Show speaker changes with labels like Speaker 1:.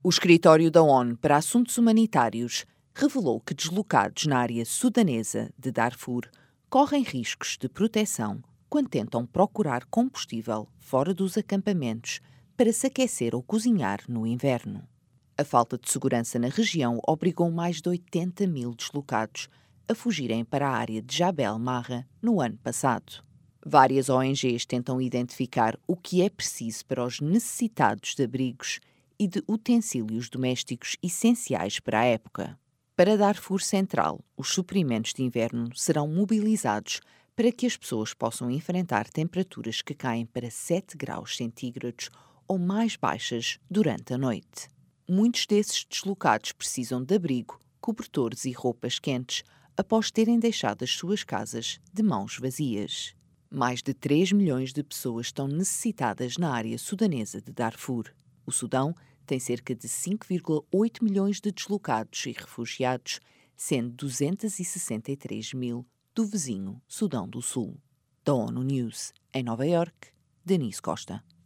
Speaker 1: O Escritório da ONU para Assuntos Humanitários revelou que deslocados na área sudanesa de Darfur correm riscos de proteção quando tentam procurar combustível fora dos acampamentos para se aquecer ou cozinhar no inverno. A falta de segurança na região obrigou mais de 80 mil deslocados a fugirem para a área de Jabel Marra no ano passado. Várias ONGs tentam identificar o que é preciso para os necessitados de abrigos e de utensílios domésticos essenciais para a época. Para Darfur Central, os suprimentos de inverno serão mobilizados para que as pessoas possam enfrentar temperaturas que caem para 7 graus centígrados ou mais baixas durante a noite. Muitos desses deslocados precisam de abrigo, cobertores e roupas quentes após terem deixado as suas casas de mãos vazias. Mais de 3 milhões de pessoas estão necessitadas na área sudanesa de Darfur. O Sudão tem cerca de 5,8 milhões de deslocados e refugiados, sendo 263 mil do vizinho Sudão do Sul. Da ONU News, em Nova Iorque, Denise Costa.